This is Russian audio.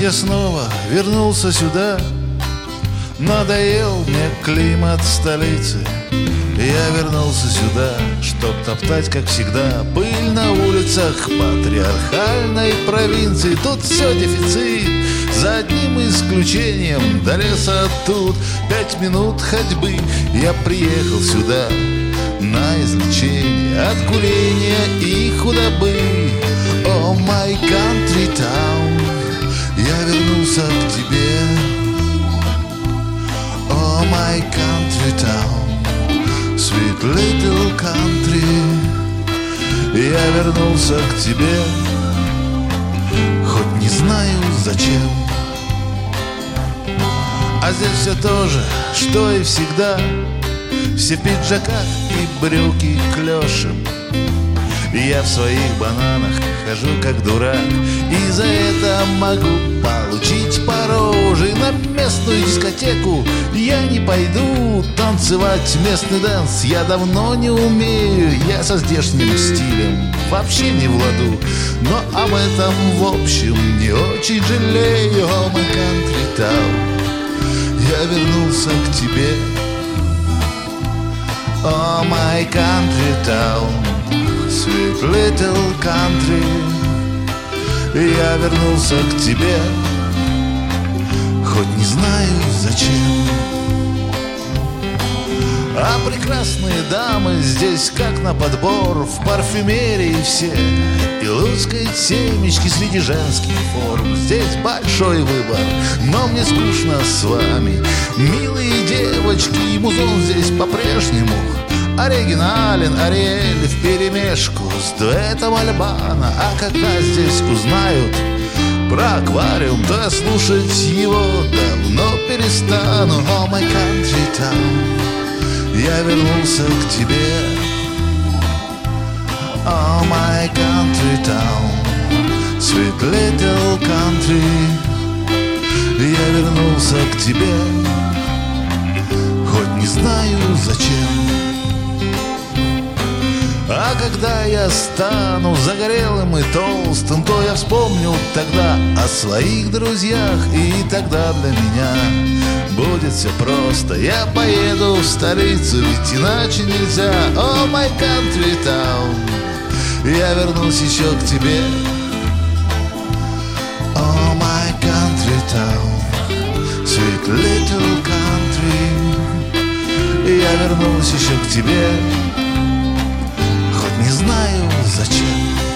я снова вернулся сюда. Надоел мне климат столицы. Я вернулся сюда, чтоб топтать, как всегда, пыль на улицах патриархальной провинции. Тут все дефицит, за одним исключением. До леса тут 5 минут ходьбы. Я приехал сюда на излечение от курения и худобы. О, my country town, я вернулся к тебе. О, my country town, sweet little country, я вернулся к тебе, хоть не знаю зачем. А здесь все то же, что и всегда. Все в пиджаках и брюки клешем. Я в своих бананах хожу как дурак, и за это могу получить по роже. На местную дискотеку я не пойду танцевать местный дэнс. Я давно не умею, я со здешним стилем вообще не в ладу. Но об этом в общем не очень жалею. Oh, my country town, я вернулся к тебе. Oh, my country town, sweet little country, я вернулся к тебе, хоть не знаю зачем. А прекрасные дамы здесь как на подбор, в парфюмерии все и луской семечки среди женских форм. Здесь большой выбор, но мне скучно с вами, милые девочки. И музон здесь по-прежнему оригинален, Ариэль вперемешку с дуэтом Альбана. А когда здесь узнают про аквариум, то я слушать его давно перестану. Oh, my country town, я вернулся к тебе. Oh, my country town, sweet little country, я вернулся к тебе, хоть не знаю зачем. А когда я стану загорелым и толстым, то я вспомню тогда о своих друзьях. И тогда для меня будет все просто. Я поеду в столицу, ведь иначе нельзя. Oh, my country town, я вернусь еще к тебе. Oh, my country town, sweet little country, я вернусь еще к тебе, не знаю зачем.